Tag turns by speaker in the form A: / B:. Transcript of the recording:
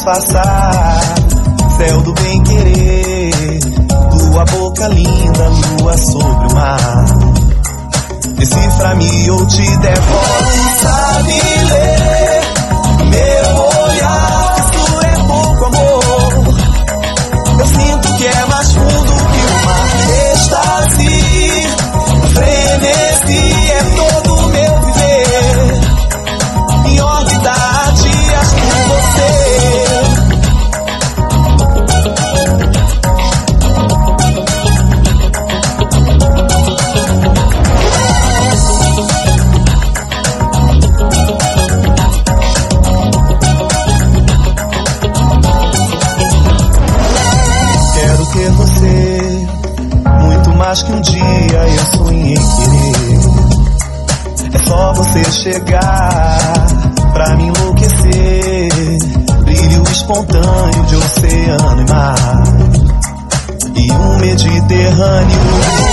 A: disfarçar. Céu do bem querer, tua boca linda, lua sobre o mar. Decifra-me ou te devoro, sabe ler meu olhar. Isso é pouco amor, eu sinto que é mais fundo que o mar. Êxtase, frenesi, é todo o meu viver. Em órbita há dias por você. Quero ter você, muito mais que um dia eu sonhei querer. É só você chegar pra me enlouquecer. Brilho espontâneo de oceano e mar, e um Mediterrâneo